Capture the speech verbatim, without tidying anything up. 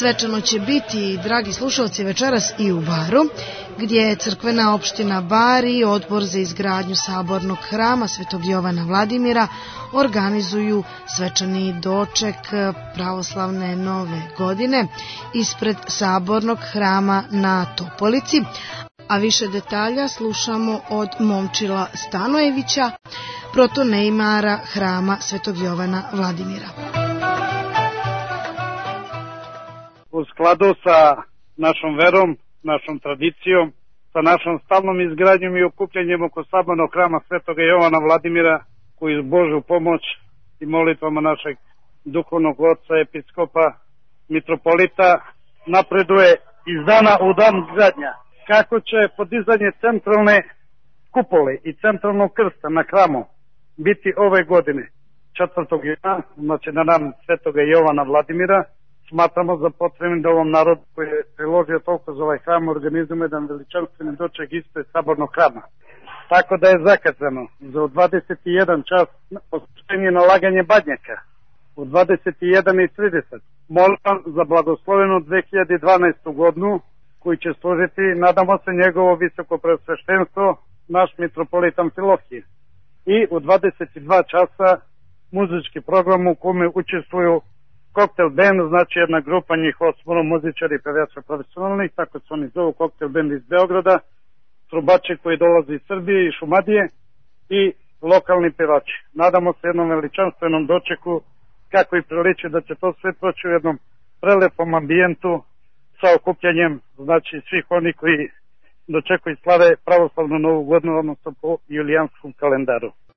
Svečano će biti, dragi slušalci, večeras i u Baru, gdje je crkvena opština Bar i Odbor za izgradnju sabornog hrama Svetog Jovana Vladimira organizuju svečani doček pravoslavne nove godine ispred sabornog hrama na Topolici. A više detalja slušamo od Momčila Stanojevića, protonejmara hrama Svetog Jovana Vladimira. U skladu sa našom verom, našom tradicijom, sa našom stalnom izgradnjom i okupljanjem oko sabornog hrama Svetoga Jovana Vladimira, koji uz Božju pomoć i molitvama našeg duhovnog oca, episkopa, mitropolita, napreduje iz dana u dan gradnja. Kako će podizanje centralne kupole i centralnog krsta na hramu biti ove godine, četvrtog juna, znači na dan Svetoga Jovana Vladimira, smatramo za potrebnim da ovom narodu koji je priložio toliko za ovaj hram organizujemo jedan veličanstveni doček ispred sabornog hrama. Tako da je zakazano za u dvadeset i jedan čas posvećenje nalaganje badnjaka, u dvadeset i jedan i trideset molitva za blagoslovenu dve hiljade dvanaestu godinu, koji će služiti, nadamo se, njegovo visoko preosveštenstvo, naš mitropolit Amfilohije. I u dvadeset i dva časa muzički program u kome učestvuju Koktel band, znači jedna grupa njih osmoro muzičari i pevača profesionalnih, tako se oni zovu, Koktel band iz Beograda, trubači koji dolaze iz Srbije i Šumadije i lokalni pevači. Nadamo se jednom veličanstvenom dočeku, kako i priliči da će to sve proći u jednom prelepom ambijentu sa okupljanjem, znači svih oni koji dočekuju i slave pravoslavnu novu godinu, odnosno po julijanskom kalendaru.